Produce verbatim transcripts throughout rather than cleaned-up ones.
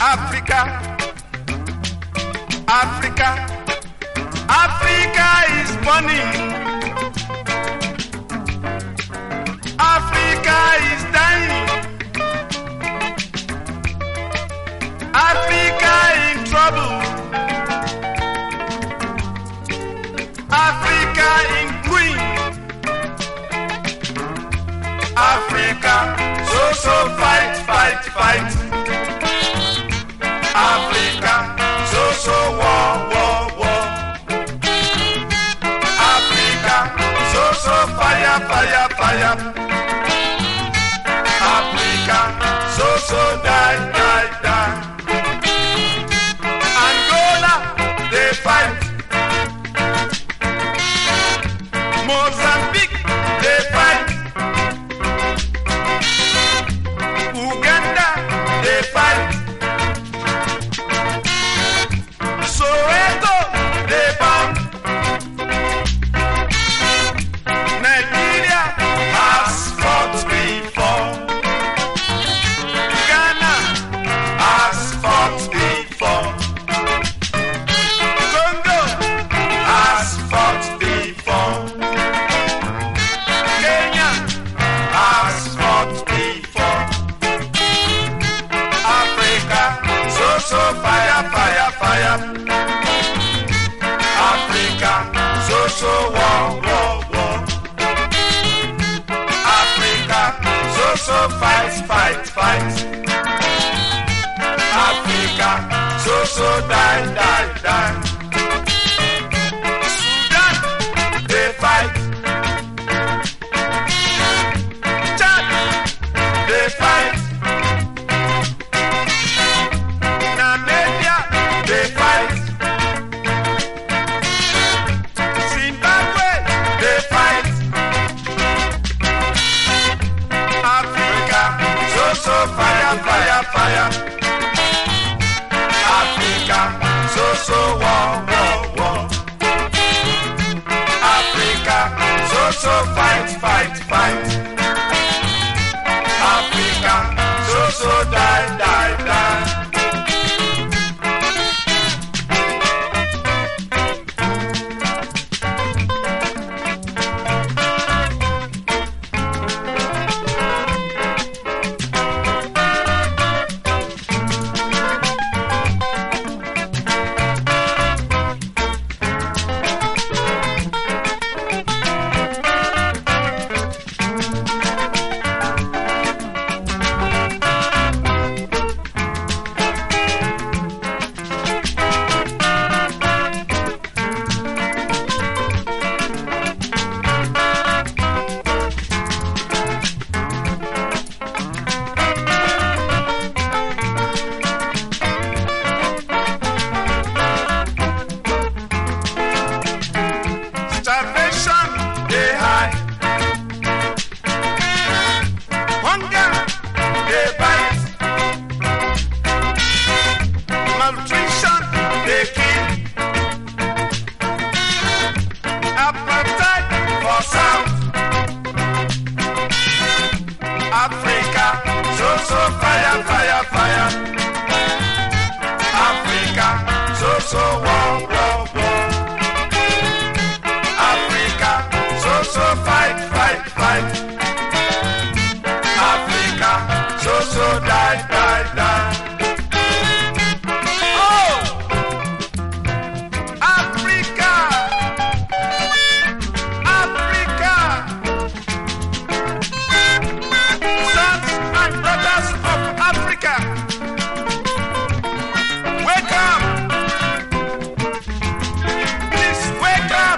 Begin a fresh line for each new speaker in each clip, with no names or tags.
Africa, Africa, Africa is burning. Africa is dying. Africa in trouble. Africa in ruin. Africa, so so fight, fight, fight. Africa, so so war, war, war. Africa, so so fire, fire, fire. Africa, so so die, die, die. Angola, they fight. Mozambique, they fight. Uganda, they fight. Soweto, they bomb. Nigeria has fought before. Ghana has fought before. Congo has fought before. Kenya has fought before. Africa, so so fire, fire, fire. Africa, so so war, war, war. Africa, so so fight, fight, fight. Africa, so so die, die, die. Sudan, they fight. Chad, they fight. Namibia, they fight. Zimbabwe, they fight. Africa, so so fire, fire, fire. Africa, so so war, war, war. Africa, so so fight, fight, fight. Africa, so so die, die, die. Starvation, they high. Hunger, they bite. Malnutrition, they kill. Appetite for sound. Africa, so so fire, fire, fire. Africa, so so war, war, war. Africa, so so fight, fight, fight. Africa, so so die, die, die. Oh, Africa, Africa, sons and brothers of Africa, wake up, please wake up.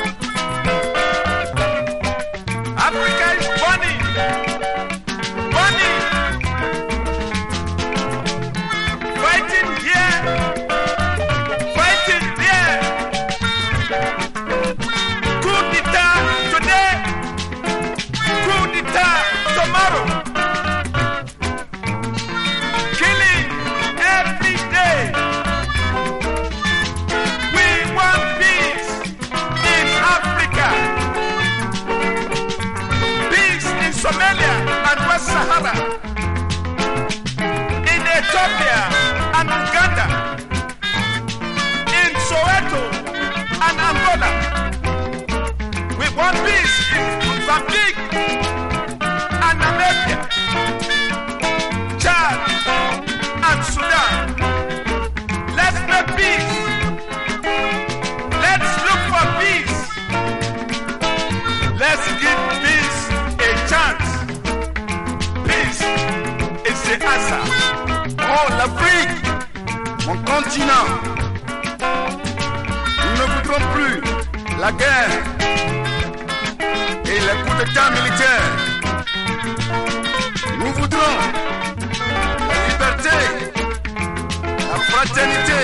Africa is burning, burning, fighting here, fighting there. Coup d'etat today, coup d'etat tomorrow. Killing every day. We want peace in Africa. l'Afrique, mon continent. Nous ne voudrons plus la guerre et les coups d'État militaires. Nous voudrons la liberté, la fraternité,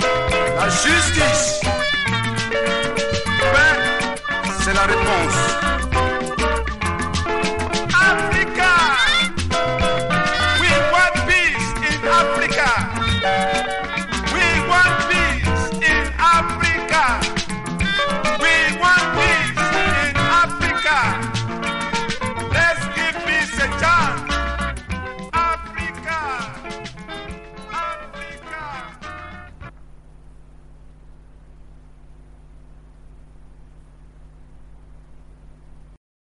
la justice. Ben, c'est la réponse.